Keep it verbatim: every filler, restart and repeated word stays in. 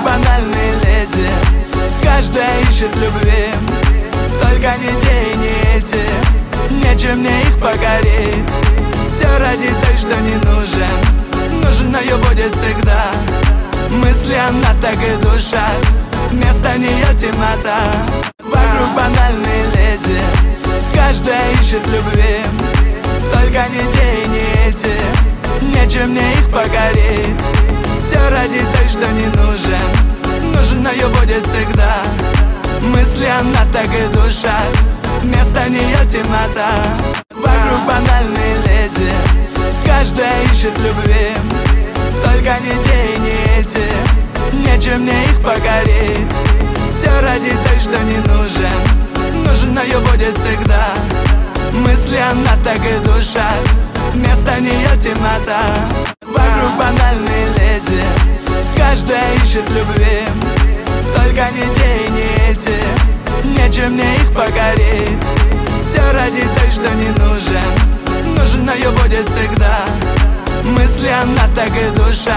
банальные леди, каждая ищет любви, только не те и не эти, нечем мне их покорить. Все ради той, что не нужен, нужен ее будет всегда. Мысли о нас так и душат, вместо нее темнота. Вокруг банальные леди, каждая ищет любви, только не те и не эти, нечем мне их покорить. Все ради той, что не нужен, нужен ее будет всегда. Мысли о нас так и душат, вместо нее темнота. Вокруг банальные леди, каждая ищет любви, только не те и не эти, нечем мне их покорить. Все ради той, что не нужен, нужен ее будет всегда. Мысли о нас так и душат, вместо нее темнота. Вокруг банальные леди, каждая ищет любви, только не те и не эти, нечем мне их покорить. Все ради той, что не нужен, нужен ее будет всегда. Мысли о нас так и душат.